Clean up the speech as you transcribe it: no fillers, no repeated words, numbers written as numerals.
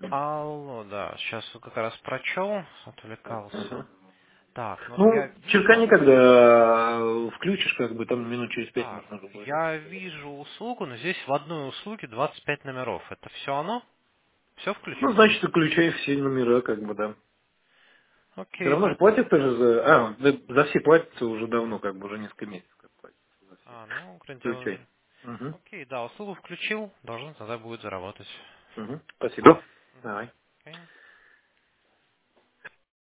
Алло, да, сейчас как раз прочел, отвлекался. Мгм. Так, ну я Ну, черкани, вижу, когда включишь, как бы там минут через 5 так, можно уже будет. я вижу услугу, но здесь в одной услуге 25 номеров. Это все оно? Все Ну, включено? значит, включай все номера, как бы, да. Все Окей, равно же платят тоже за... за все платятся уже давно, как бы, уже несколько месяцев как платятся за все. ну, Включай. грандиозно. Угу. Окей, да, услугу включил, должен тогда будет заработать. Угу. Спасибо. Мгм. Давай.